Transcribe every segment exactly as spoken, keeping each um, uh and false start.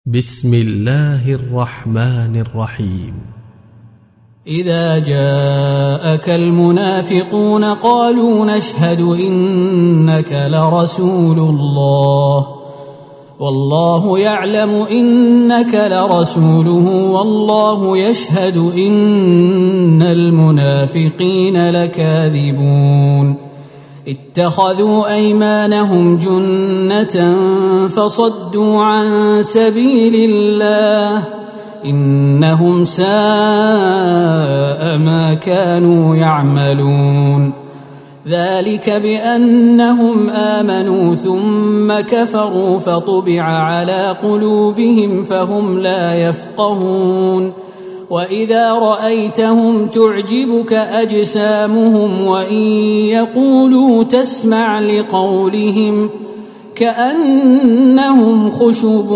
بسم الله الرحمن الرحيم. إذا جاءك المنافقون قالوا نشهد إنك لرسول الله والله يعلم إنك لرسوله والله يشهد إن المنافقين لكاذبون اتخذوا أيمانهم جنة فصدوا عن سبيل الله إنهم ساء ما كانوا يعملون ذلك بأنهم آمنوا ثم كفروا فطبع على قلوبهم فهم لا يفقهون وإذا رأيتهم تعجبك أجسامهم وإن يقولوا تسمع لقولهم كأنهم خشب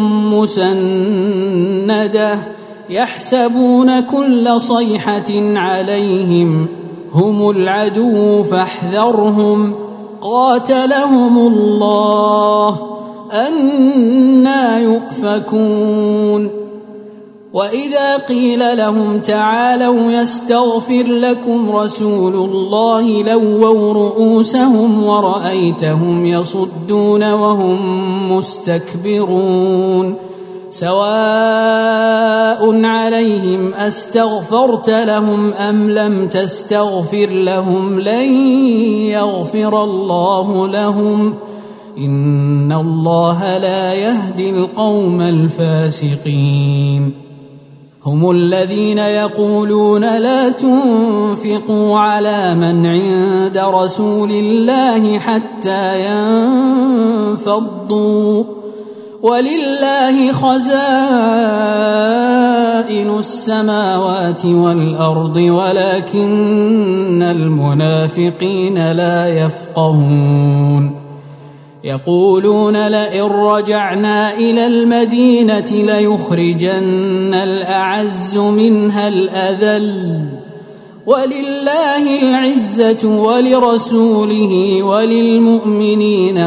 مسندة يحسبون كل صيحة عليهم هم العدو فاحذرهم قاتلهم الله أنى يؤفكون وإذا قيل لهم تعالوا يستغفر لكم رسول الله لووا رؤوسهم ورأيتهم يصدون وهم مستكبرون سواء عليهم أستغفرت لهم أم لم تستغفر لهم لن يغفر الله لهم إن الله لا يهدي القوم الفاسقين هم الذين يقولون لا تنفقوا على من عند رسول الله حتى ينفضوا ولله خزائن السماوات والأرض ولكن المنافقين لا يفقهون يقولون لئن رجعنا إلى المدينة ليخرجن الأعز منها الأذل ولله العزة ولرسوله وللمؤمنين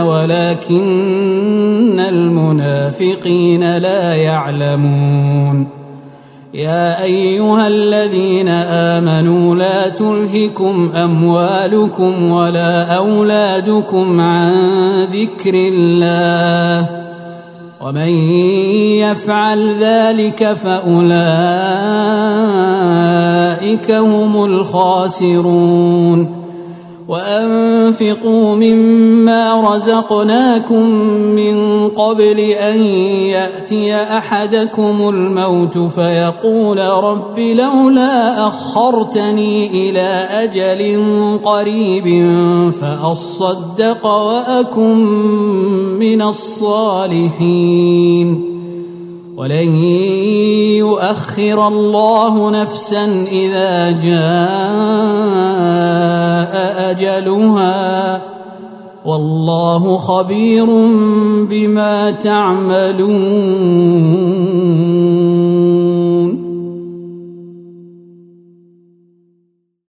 ولكن المنافقين لا يعلمون يا أيها الذين آمنوا لا تلهكم أموالكم ولا أولادكم عن ذكر الله ومن يفعل ذلك فأولئك هم الخاسرون وأنفقوا مما رزقناكم من قبل أن يأتي أحدكم الموت فيقول رب لولا أخرتني إلى أجل قريب فأصدق وأكن من الصالحين ولن يؤخر الله نفسا إذا جاء أجلها والله خبير بما تعملون.